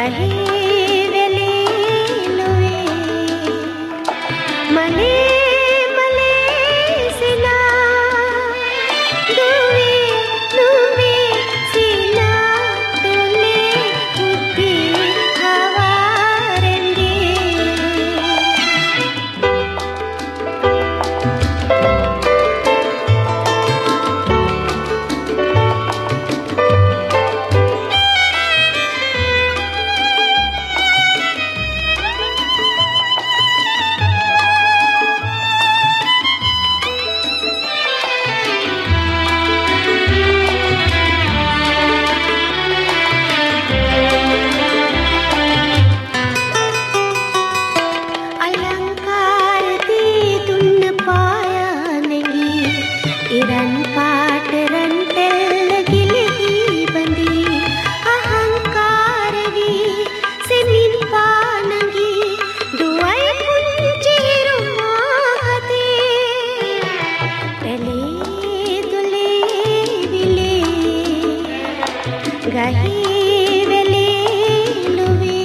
ගහේ වැලේ ලොවේ මලේ මලේ සිනා දුවේ දුවේ සිනා තුලේ උද්දී හවාරෙන්ගේ ඉරන් පාට රන් තෙල් ගිලිහි බඳී අහංකාර වී සෙමින් පානගී දුවයි පුංචි හිරු මාහතේ රැළේ දුලේ විලේ ගහේ වැලේ ලොවේ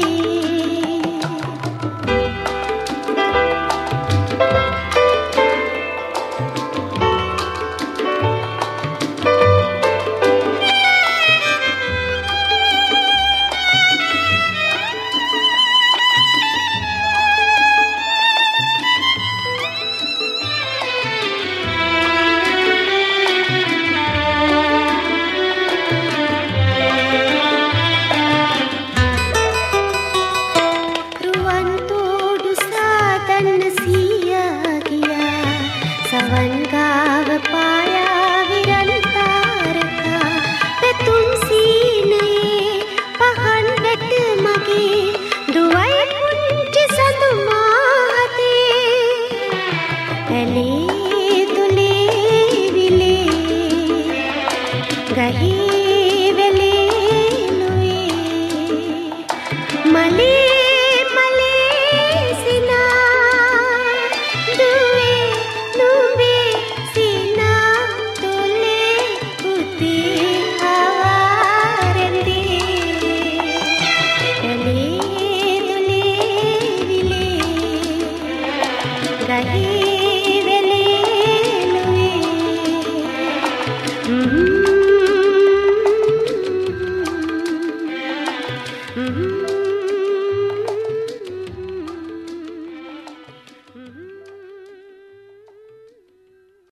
සවන් ගාව පායා විරන් තාරකා පෙතුම් සීනයේ පහන් වැට මගේ දුවයි පුංචි සඳු මාහතේ ඇලේ දුලේ විලේ ගහේ වැලේ ලොවේ මලේ